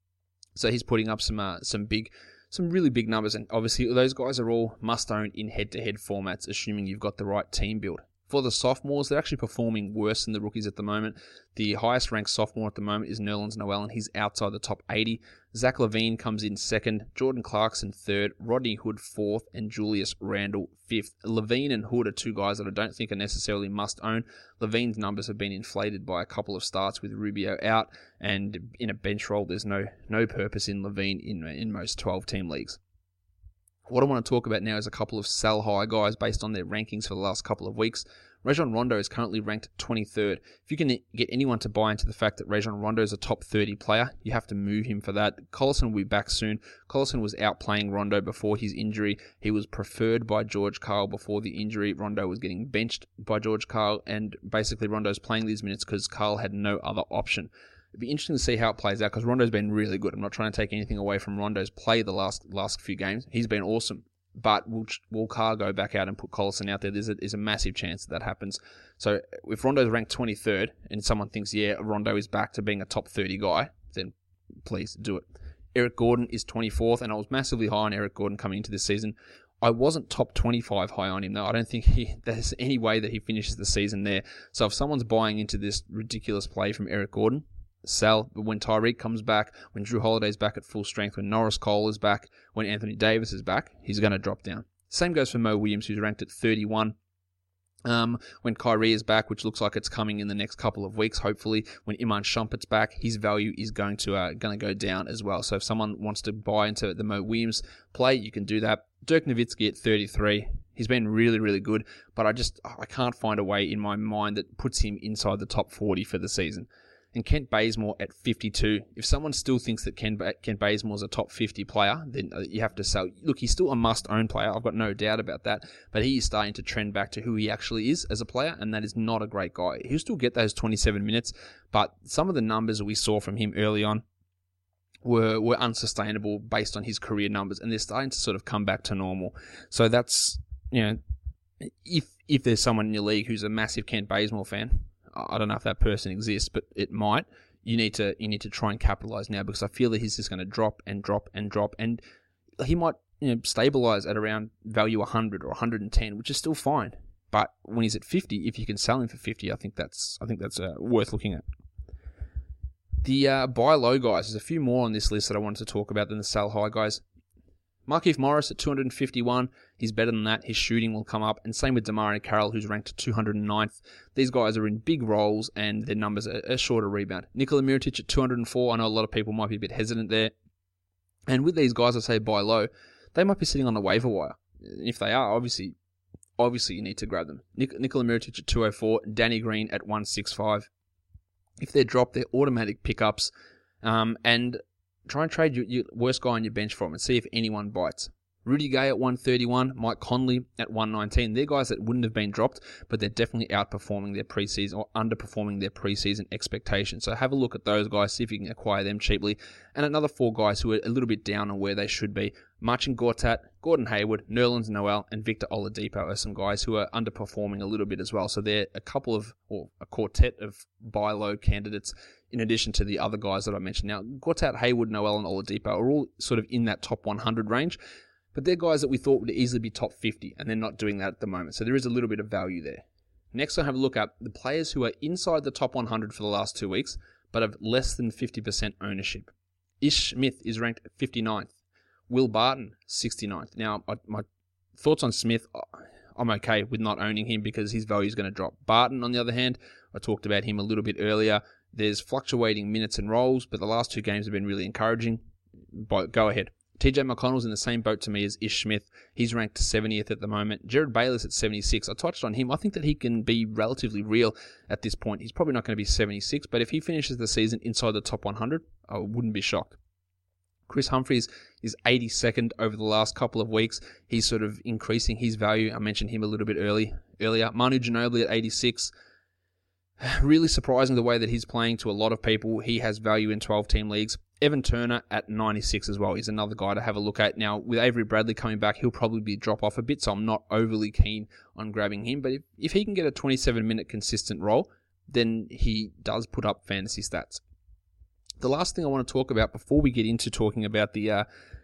So he's putting up some really big numbers, and obviously those guys are all must-own in head-to-head formats, assuming you've got the right team build. For the sophomores, they're actually performing worse than the rookies at the moment. The highest-ranked sophomore at the moment is Nerlens Noel, and he's outside the top 80. Zach LaVine comes in 2nd, Jordan Clarkson 3rd, Rodney Hood 4th, and Julius Randle 5th. LaVine and Hood are 2 guys that I don't think are necessarily must-own. LaVine's numbers have been inflated by a couple of starts with Rubio out, and in a bench role, there's no purpose in LaVine in most 12-team leagues. What I want to talk about now is a couple of sell-high guys based on their rankings for the last couple of weeks. Rajon Rondo is currently ranked 23rd. If you can get anyone to buy into the fact that Rajon Rondo is a top 30 player, you have to move him for that. Collison will be back soon. Collison was outplaying Rondo before his injury. He was preferred by George Karl before the injury. Rondo was getting benched by George Karl, and basically Rondo's playing these minutes because Karl had no other option. It'd be interesting to see how it plays out because Rondo's been really good. I'm not trying to take anything away from Rondo's play the last few games. He's been awesome. But will Carr go back out and put Collison out there? There's a massive chance that happens. So if Rondo's ranked 23rd and someone thinks, yeah, Rondo is back to being a top 30 guy, then please do it. Eric Gordon is 24th, and I was massively high on Eric Gordon coming into this season. I wasn't top 25 high on him, though. I don't think there's any way that he finishes the season there. So if someone's buying into this ridiculous play from Eric Gordon, sell. But when Tyreek comes back, when Drew Holiday's back at full strength, when Norris Cole is back, when Anthony Davis is back, he's going to drop down. Same goes for Mo Williams, who's ranked at 31. When Kyrie is back, which looks like it's coming in the next couple of weeks, hopefully, when Iman Shumpert's back, his value is going to go down as well. So if someone wants to buy into the Mo Williams play, you can do that. Dirk Nowitzki at 33. He's been really, really good, but I can't find a way in my mind that puts him inside the top 40 for the season. And Kent Bazemore at 52. If someone still thinks that Kent Bazemore is a top 50 player, then you have to sell. Look, he's still a must-own player. I've got no doubt about that. But he is starting to trend back to who he actually is as a player, and that is not a great guy. He'll still get those 27 minutes, but some of the numbers that we saw from him early on were unsustainable based on his career numbers, and they're starting to sort of come back to normal. So that's, if there's someone in your league who's a massive Kent Bazemore fan, I don't know if that person exists, but it might. You need to try and capitalize now, because I feel that he's just going to drop and drop and drop, and he might stabilize at around value 100 or 110, which is still fine. But when he's at 50, if you can sell him for 50, I think that's worth looking at. The buy low guys, there's a few more on this list that I wanted to talk about than the sell high guys. Markieff Morris at 251, he's better than that. His shooting will come up. And same with DeMario Carroll, who's ranked at 209th. These guys are in big roles, and their numbers are a shorter rebound. Nikola Mirotic at 204. I know a lot of people might be a bit hesitant there. And with these guys, I say buy low, they might be sitting on the waiver wire. If they are, obviously you need to grab them. Nikola Mirotic at 204, Danny Green at 165. If they're dropped, they're automatic pickups. And try and trade your worst guy on your bench for him and see if anyone bites. Rudy Gay at 131, Mike Conley at 119. They're guys that wouldn't have been dropped, but they're definitely outperforming their preseason or underperforming their preseason expectations. So have a look at those guys, see if you can acquire them cheaply. And another 4 guys who are a little bit down on where they should be. Marcin Gortat, Gordon Hayward, Nerlens Noel, and Victor Oladipo are some guys who are underperforming a little bit as well. So they're a quartet of buy low candidates in addition to the other guys that I mentioned. Now, Gortat, Hayward, Noel, and Oladipo are all sort of in that top 100 range, but they're guys that we thought would easily be top 50, and they're not doing that at the moment. So there is a little bit of value there. Next, I'll have a look at the players who are inside the top 100 for the last 2 weeks, but have less than 50% ownership. Ish Smith is ranked 59th. Will Barton, 69th. Now, my thoughts on Smith, I'm okay with not owning him because his value is going to drop. Barton, on the other hand, I talked about him a little bit earlier. There's fluctuating minutes and roles, but the last 2 games have been really encouraging. But go ahead. TJ McConnell's in the same boat to me as Ish Smith. He's ranked 70th at the moment. Jared Bayless at 76. I touched on him. I think that he can be relatively real at this point. He's probably not going to be 76, but if he finishes the season inside the top 100, I wouldn't be shocked. Chris Humphries is 82nd over the last couple of weeks. He's sort of increasing his value. I mentioned him a little bit earlier. Manu Ginobili at 86. Really surprising the way that he's playing to a lot of people. He has value in 12-team leagues. Evan Turner at 96 as well. He's another guy to have a look at. Now, with Avery Bradley coming back, he'll probably be drop off a bit, so I'm not overly keen on grabbing him. But if he can get a 27-minute consistent role, then he does put up fantasy stats. The last thing I want to talk about before we get into talking about the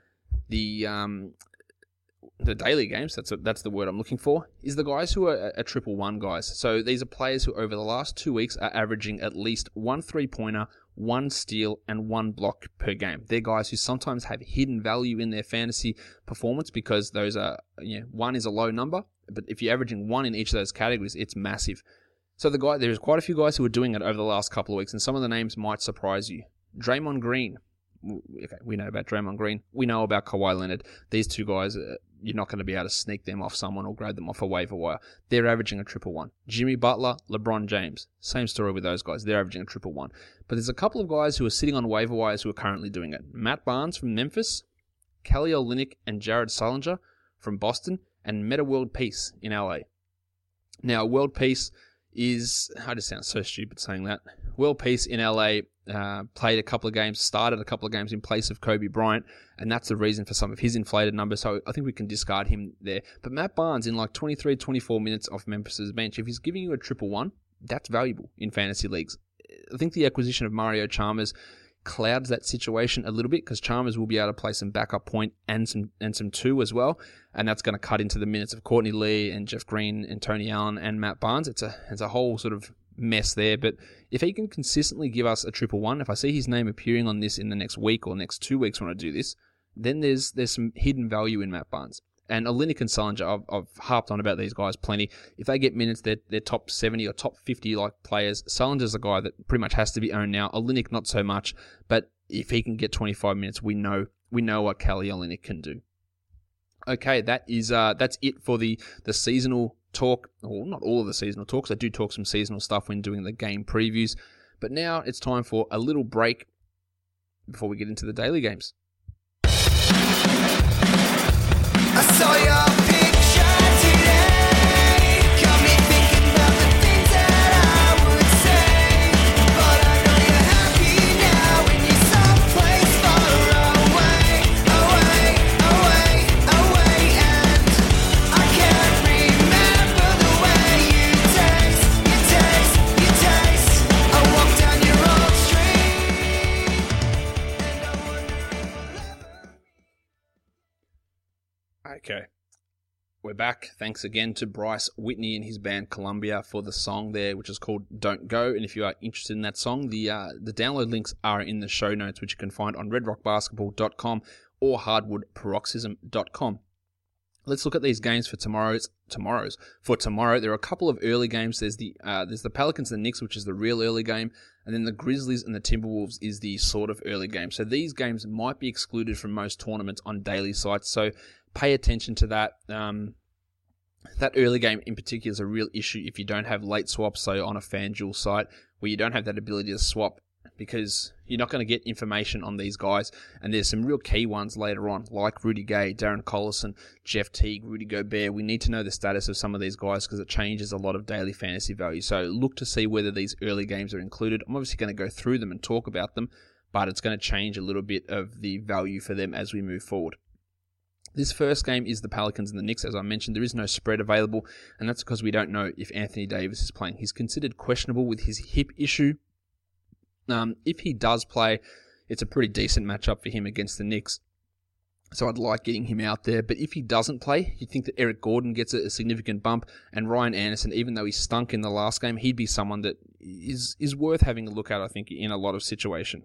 daily games, that's the word I'm looking for, is the guys who are 1-1 guys. So these are players who over the last 2 weeks are averaging at least 1 3-pointer, 1 steal, and 1 block per game. They're guys who sometimes have hidden value in their fantasy performance because those are, 1 is a low number, but if you're averaging 1 in each of those categories, it's massive. So there's quite a few guys who are doing it over the last couple of weeks, and some of the names might surprise you. Draymond Green. Okay, we know about Draymond Green. We know about Kawhi Leonard. These 2 guys, you're not going to be able to sneak them off someone or grab them off a waiver wire. They're averaging a 1-1. Jimmy Butler, LeBron James. Same story with those guys. They're averaging a 1-1. But there's a couple of guys who are sitting on waiver wires who are currently doing it. Matt Barnes from Memphis, Kelly Olynyk and Jared Sullinger from Boston, and Meta World Peace in LA. Now, World Peace is... I just sound so stupid saying that. World Peace in LA... played a couple of games, started a couple of games in place of Kobe Bryant, and that's the reason for some of his inflated numbers, so I think we can discard him there. But Matt Barnes, in like 23, 24 minutes off Memphis's bench, if he's giving you a 1-1, that's valuable in fantasy leagues. I think the acquisition of Mario Chalmers clouds that situation a little bit because Chalmers will be able to play some backup point and some 2 as well, and that's going to cut into the minutes of Courtney Lee and Jeff Green and Tony Allen and Matt Barnes. It's a whole sort of mess there, but if he can consistently give us a 1-1, if I see his name appearing on this in the next week or next 2 weeks when I do this, then there's some hidden value in Matt Barnes. And Olynyk and Sullinger, I've harped on about these guys plenty. If they get minutes, they're top 70 or top 50 like players. Sullinger's a guy that pretty much has to be owned now. Olynyk not so much, but if he can get 25 minutes, we know what Kelly Olynyk can do. Okay, that's it for the seasonal talk. Well, not all of the seasonal talks. I do talk some seasonal stuff when doing the game previews. But now it's time for a little break before we get into the daily games. I saw your picture today, got me thinking about the things that I would say, but I know you're happy now when you're someplace far away, and I can't remember the way you taste, I walk down your old street, and I wonder if you'll ever... Okay, we're back. Thanks again to Bryce Whitney and his band Columbia for the song there, which is called Don't Go. And if you are interested in that song, the download links are in the show notes, which you can find on redrockbasketball.com or hardwoodparoxysm.com. Let's look at these games for tomorrow. There are a couple of early games. There's the Pelicans and the Knicks, which is the real early game, and then the Grizzlies and the Timberwolves is the sort of early game. So these games might be excluded from most tournaments on daily sites. So pay attention to that. That early game in particular is a real issue if you don't have late swaps, so on a FanDuel site where you don't have that ability to swap, because you're not going to get information on these guys. And there's some real key ones later on, like Rudy Gay, Darren Collison, Jeff Teague, Rudy Gobert. We need to know the status of some of these guys because it changes a lot of daily fantasy value. So look to see whether these early games are included. I'm obviously going to go through them and talk about them, but it's going to change a little bit of the value for them as we move forward. This first game is the Pelicans and the Knicks. As I mentioned, there is no spread available, and that's because we don't know if Anthony Davis is playing. He's considered questionable with his hip issue. If he does play, it's a pretty decent matchup for him against the Knicks. So I'd like getting him out there. But if he doesn't play, you'd think that Eric Gordon gets a significant bump. And Ryan Anderson, even though he stunk in the last game, he'd be someone that is worth having a look at, I think, in a lot of situation.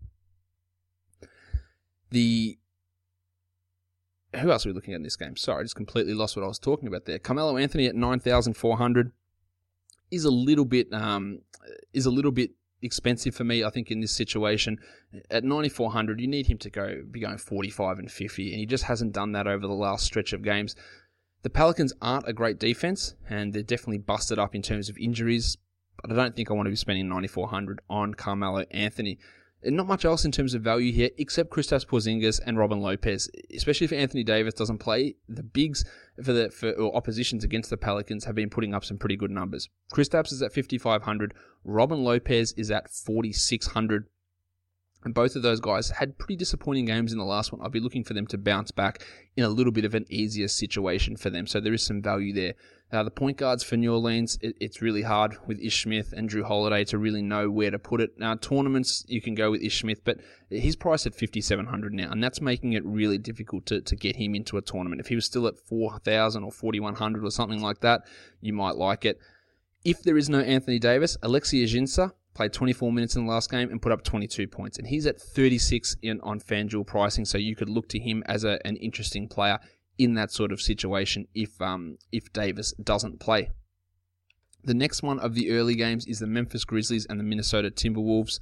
Who else are we looking at in this game? Sorry, I just completely lost what I was talking about there. Carmelo Anthony at 9,400 is a little bit expensive for me, I think, in this situation. At 9,400, you need him to be going 45 and 50, and he just hasn't done that over the last stretch of games. The Pelicans aren't a great defense, and they're definitely busted up in terms of injuries, but I don't think I want to be spending 9,400 on Carmelo Anthony. And not much else in terms of value here, except Kristaps Porzingis and Robin Lopez. Especially if Anthony Davis doesn't play, the bigs for oppositions against the Pelicans have been putting up some pretty good numbers. Kristaps is at 5,500, Robin Lopez is at 4,600, and both of those guys had pretty disappointing games in the last one. I'll be looking for them to bounce back in a little bit of an easier situation for them, so there is some value there. The point guards for New Orleans, it's really hard with Ish Smith and Drew Holiday to really know where to put it. Now, tournaments, you can go with Ish Smith, but he's priced at 5,700 now, and that's making it really difficult to get him into a tournament. If he was still at 4,000 or 4,100 or something like that, you might like it. If there is no Anthony Davis, Alexei Ajinça played 24 minutes in the last game and put up 22 points, and he's at 36 on FanDuel pricing, so you could look to him as an interesting player in that sort of situation if Davis doesn't play. The next one of the early games is the Memphis Grizzlies and the Minnesota Timberwolves.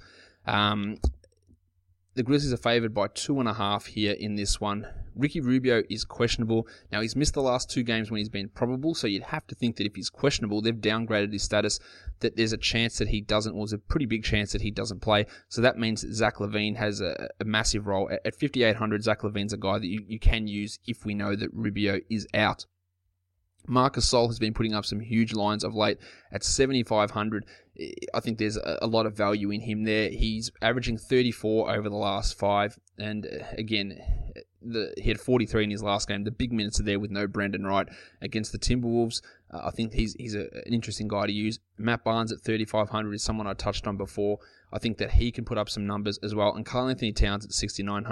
The Grizzlies are favored by 2.5 here in this one. Ricky Rubio is questionable. Now, he's missed the last 2 games when he's been probable, so you'd have to think that if he's questionable, they've downgraded his status, that there's a chance that he doesn't, or there's a pretty big chance that he doesn't play. So that means that Zach LaVine has a massive role. At 5,800, Zach LaVine's a guy that you can use if we know that Rubio is out. Marc Gasol has been putting up some huge lines of late at 7,500. I think there's a lot of value in him there. He's averaging 34 over the last 5, and again, he had 43 in his last game. The big minutes are there with no Brandon Wright against the Timberwolves. I think he's an interesting guy to use. Matt Barnes at 3,500 is someone I touched on before. I think that he can put up some numbers as well. And Karl Anthony Towns at 6,900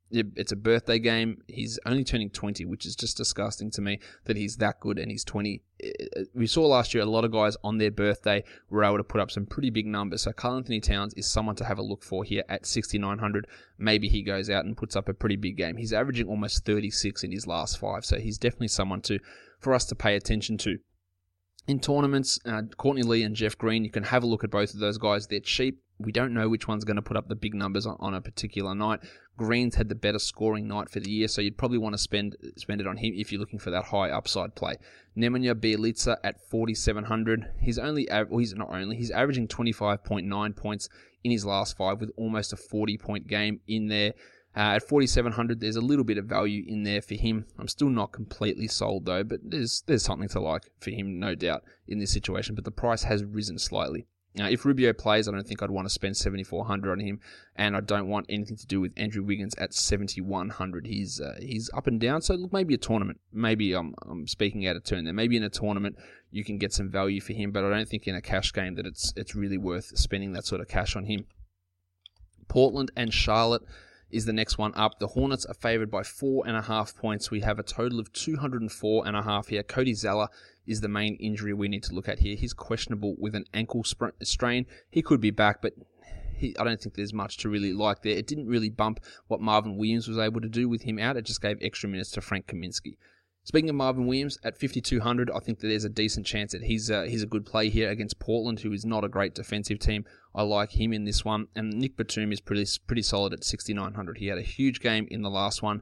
It's a birthday game. He's only turning 20, which is just disgusting to me that he's that good and he's 20. We saw last year a lot of guys on their birthday were able to put up some pretty big numbers. So Karl-Anthony Towns is someone to have a look for here at 6,900. Maybe he goes out and puts up a pretty big game. He's averaging almost 36 in his last 5, so he's definitely someone for us to pay attention to. In tournaments, Courtney Lee and Jeff Green, you can have a look at both of those guys. They're cheap. We don't know which one's going to put up the big numbers on a particular night. Green's had the better scoring night for the year, so you'd probably want to spend it on him if you're looking for that high upside play. Nemanja Bjelica at 4,700. He's averaging 25.9 points in his last 5 with almost a 40-point game in there. At 4,700, there's a little bit of value in there for him. I'm still not completely sold though, but there's something to like for him, no doubt, in this situation. But the price has risen slightly. Now, if Rubio plays, I don't think I'd want to spend 7,400 on him, and I don't want anything to do with Andrew Wiggins at 7,100. He's up and down, so look, maybe a tournament. Maybe I'm speaking out of turn there. Maybe in a tournament you can get some value for him, but I don't think in a cash game that it's really worth spending that sort of cash on him. Portland and Charlotte is the next one up. The Hornets are favored by 4.5 points. We have a total of 204.5 here. Cody Zeller is the main injury we need to look at here. He's questionable with an ankle strain. He could be back, but I don't think there's much to really like there. It didn't really bump what Marvin Williams was able to do with him out. It just gave extra minutes to Frank Kaminsky. Speaking of Marvin Williams, at 5,200, I think that there's a decent chance that he's a good play here against Portland, who is not a great defensive team. I like him in this one. And Nick Batum is pretty solid at 6,900. He had a huge game in the last one.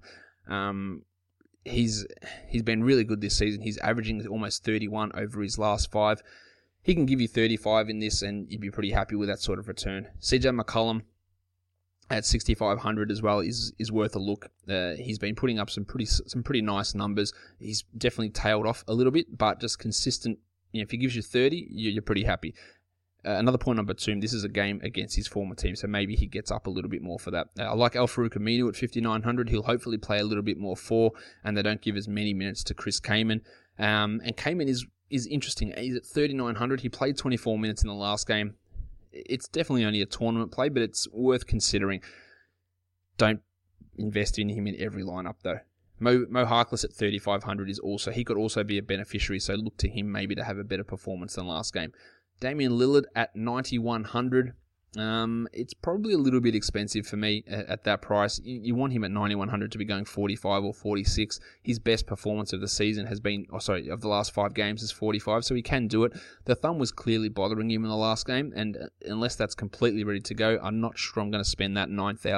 He's been really good this season. He's averaging almost 31 over his last 5. He can give you 35 in this, and you'd be pretty happy with that sort of return. CJ McCollum at 6,500 as well is worth a look. He's been putting up some pretty nice numbers. He's definitely tailed off a little bit, but just consistent. If he gives you 30, you're pretty happy. Another point on Batum, this is a game against his former team, so maybe he gets up a little bit more for that. I like Al-Farouq Aminu at 5,900. He'll hopefully play a little bit more 4, and they don't give as many minutes to Chris Kaman. And Kaman is interesting. He's at 3,900. He played 24 minutes in the last game. It's definitely only a tournament play, but it's worth considering. Don't invest in him in every lineup, though. Mo Harkless at 3,500 he could also be a beneficiary, so look to him maybe to have a better performance than last game. Damian Lillard at 9,100. It's probably a little bit expensive for me at that price. You want him at 9,100 to be going 45 or 46. His best performance of the season of the last 5 games is 45, so he can do it. The thumb was clearly bothering him in the last game, and unless that's completely ready to go, I'm not sure I'm going to spend that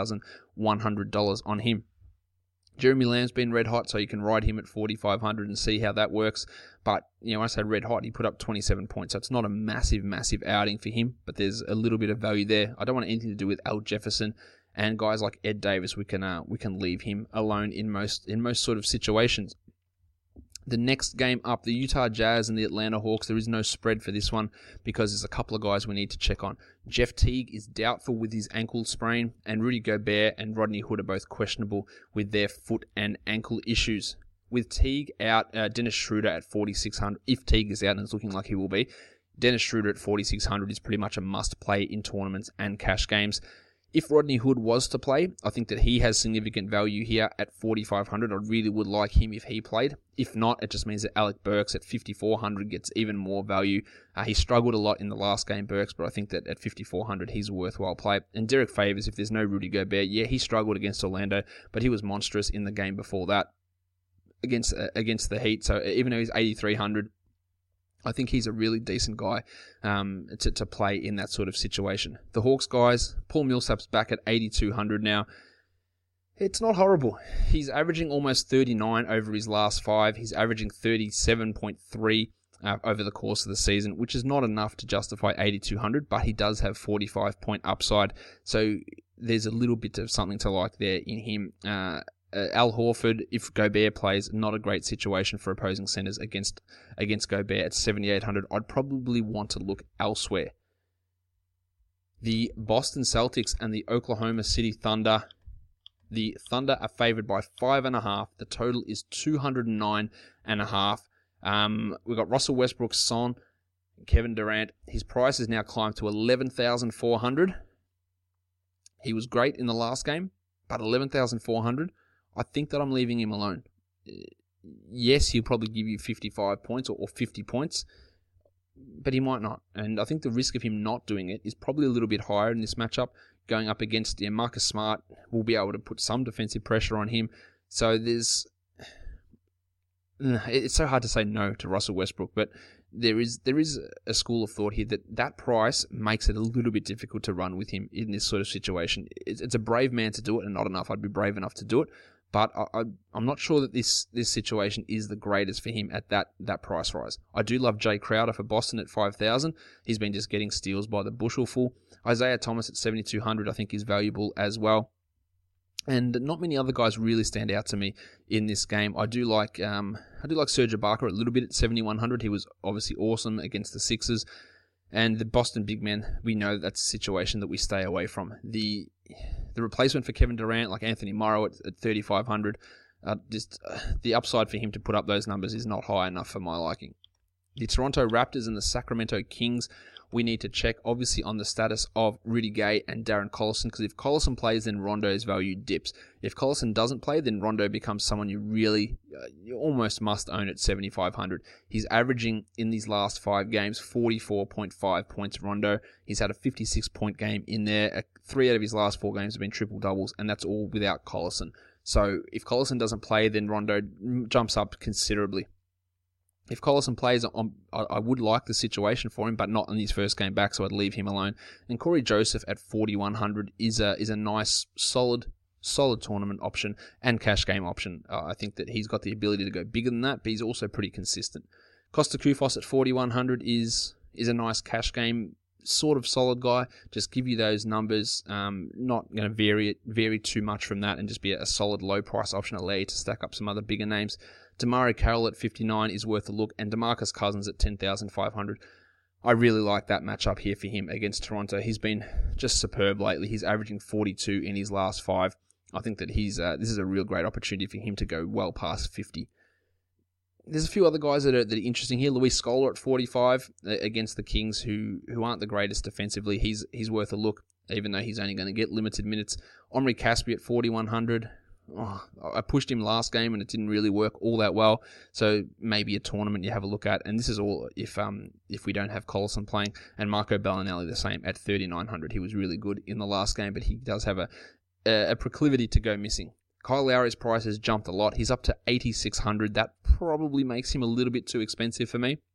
$9,100 on him. Jeremy Lamb's been red hot, so you can ride him at 4,500 and see how that works. But, when I say red hot, he put up 27 points, so it's not a massive outing for him, but there's a little bit of value there. I don't want anything to do with Al Jefferson and guys like Ed Davis. We can leave him alone in most sort of situations. The next game up, the Utah Jazz and the Atlanta Hawks. There is no spread for this one because there's a couple of guys we need to check on. Jeff Teague is doubtful with his ankle sprain, and Rudy Gobert and Rodney Hood are both questionable with their foot and ankle issues. With Teague out, Dennis Schroeder at 4,600. If Teague is out, and it's looking like he will be, Dennis Schroeder at 4,600 is pretty much a must play in tournaments and cash games. If Rodney Hood was to play, I think that he has significant value here at 4,500. I really would like him if he played. If not, it just means that Alec Burks at 5,400 gets even more value. He struggled a lot in the last game, Burks, but I think that at 5,400 he's a worthwhile play. And Derek Favors, if there's no Rudy Gobert, he struggled against Orlando, but he was monstrous in the game before that against the Heat. So even though he's 8,300, I think he's a really decent guy to play in that sort of situation. The Hawks guys, Paul Millsap's back at 8,200 now. It's not horrible. He's averaging almost 39 over his last 5. He's averaging 37.3 over the course of the season, which is not enough to justify 8,200, but he does have 45-point upside. So there's a little bit of something to like there in him. Al Horford, if Gobert plays, not a great situation for opposing centers against Gobert at 7,800. I'd probably want to look elsewhere. The Boston Celtics and the Oklahoma City Thunder. The Thunder are favored by 5.5. The total is 209.5. We've got Russell Westbrook, Son, Kevin Durant. His price has now climbed to 11,400. He was great in the last game. But 11,400, I think that I'm leaving him alone. Yes, he'll probably give you 55 points or 50 points, but he might not. And I think the risk of him not doing it is probably a little bit higher in this matchup. Going up against Marcus Smart, will be able to put some defensive pressure on him. So it's so hard to say no to Russell Westbrook, but there is a school of thought here that price makes it a little bit difficult to run with him in this sort of situation. It's a brave man to do it, and not enough. I'd be brave enough to do it, but I'm not sure that this situation is the greatest for him at that price rise. I do love Jay Crowder for Boston at 5,000. He's been just getting steals by the bushel. Isaiah Thomas at 7,200 I think is valuable as well. And not many other guys really stand out to me in this game. I do like Serge Ibaka a little bit at 7,100. He was obviously awesome against the Sixers. And the Boston big men, we know that's a situation that we stay away from. The replacement for Kevin Durant, like Anthony Morrow at 3,500, the upside for him to put up those numbers is not high enough for my liking. The Toronto Raptors and the Sacramento Kings, we need to check, obviously, on the status of Rudy Gay and Darren Collison, because if Collison plays, then Rondo's value dips. If Collison doesn't play, then Rondo becomes someone you almost must own at 7,500. He's averaging, in these last 5 games, 44.5 points, Rondo. He's had a 56-point game in there. 3 out of his last 4 games have been triple-doubles, and that's all without Collison. So if Collison doesn't play, then Rondo jumps up considerably. If Collison plays, I would like the situation for him, but not in his first game back, so I'd leave him alone. And Corey Joseph at 4,100 is a nice, solid tournament option and cash game option. I think that he's got the ability to go bigger than that, but he's also pretty consistent. Costa Koufos at 4,100 is a nice cash game, sort of solid guy. Just give you those numbers, not going to vary too much from that, and just be a solid low price option, allow you to stack up some other bigger names. Damari Carroll at 59 is worth a look, and DeMarcus Cousins at 10,500. I really like that matchup here for him against Toronto. He's been just superb lately. He's averaging 42 in his last 5. I think that this is a real great opportunity for him to go well past 50. There's a few other guys that are interesting here. Luis Scola at 45 against the Kings, who aren't the greatest defensively. He's worth a look, even though he's only going to get limited minutes. Omri Caspi at 4,100. I pushed him last game and it didn't really work all that well, so maybe a tournament you have a look at. And this is all if we don't have Collison playing. And Marco Bellinelli the same at 3,900. He was really good in the last game, but he does have a proclivity to go missing. Kyle Lowry's price has jumped a lot. He's up to 8,600. That probably makes him a little bit too expensive for me.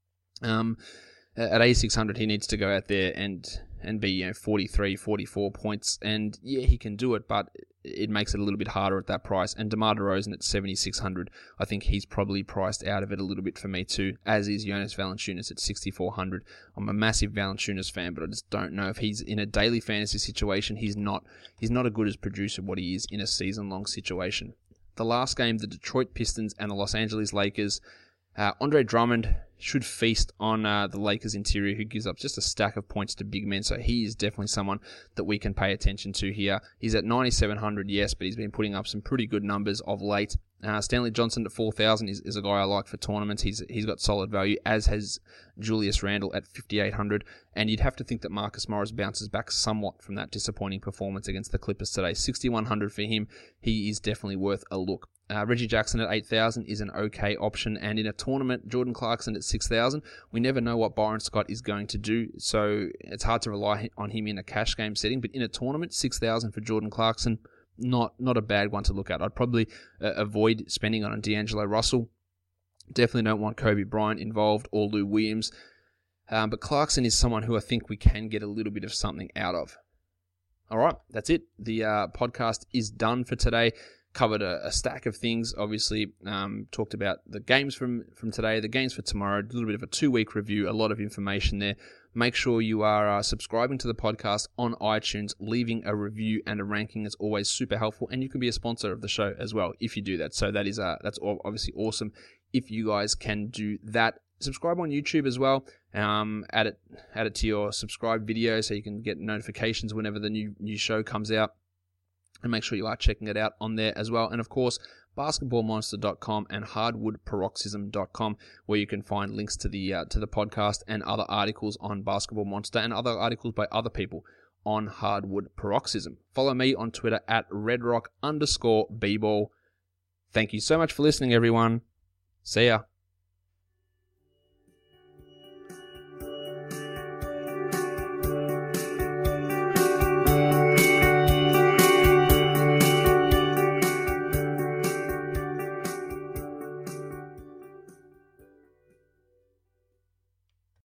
At 8,600, he needs to go out there and be 43, 44 points. And yeah, he can do it, but it makes it a little bit harder at that price. And DeMar DeRozan at 7,600, I think he's probably priced out of it a little bit for me too, as is Jonas Valanciunas at 6,400. I'm a massive Valanciunas fan, but I just don't know if he's in a daily fantasy situation. He's not as good as producer what he is in a season-long situation. The last game, the Detroit Pistons and the Los Angeles Lakers. Andre Drummond should feast on the Lakers interior, who gives up just a stack of points to big men. So he is definitely someone that we can pay attention to here. He's at 9,700, yes, but he's been putting up some pretty good numbers of late. Stanley Johnson at 4,000 is a guy I like for tournaments. He's got solid value, as has Julius Randle at 5,800. And you'd have to think that Marcus Morris bounces back somewhat from that disappointing performance against the Clippers today. 6,100 for him. He is definitely worth a look. Reggie Jackson at 8,000 is an okay option, and in a tournament, Jordan Clarkson at 6,000. We never know what Byron Scott is going to do, so it's hard to rely on him in a cash game setting. But in a tournament, 6,000 for Jordan Clarkson, not a bad one to look at. I'd probably avoid spending on D'Angelo Russell. Definitely don't want Kobe Bryant involved or Lou Williams. But Clarkson is someone who I think we can get a little bit of something out of. All right, that's it. The podcast is done for today. Covered a stack of things, obviously. Talked about the games from today, the games for tomorrow, a little bit of a 2-week review, a lot of information there. Make sure you are subscribing to the podcast on iTunes, leaving a review and a ranking is always super helpful, and you can be a sponsor of the show as well if you do that. So that's obviously awesome if you guys can do that. Subscribe on YouTube as well. Add it to your subscribe video so you can get notifications whenever the new show comes out. And make sure you are checking it out on there as well. And of course, basketballmonster.com and hardwoodparoxysm.com, where you can find links to the podcast and other articles on Basketball Monster and other articles by other people on hardwood paroxysm. Follow me on Twitter at redrock_bball. Thank you so much for listening, everyone. See ya.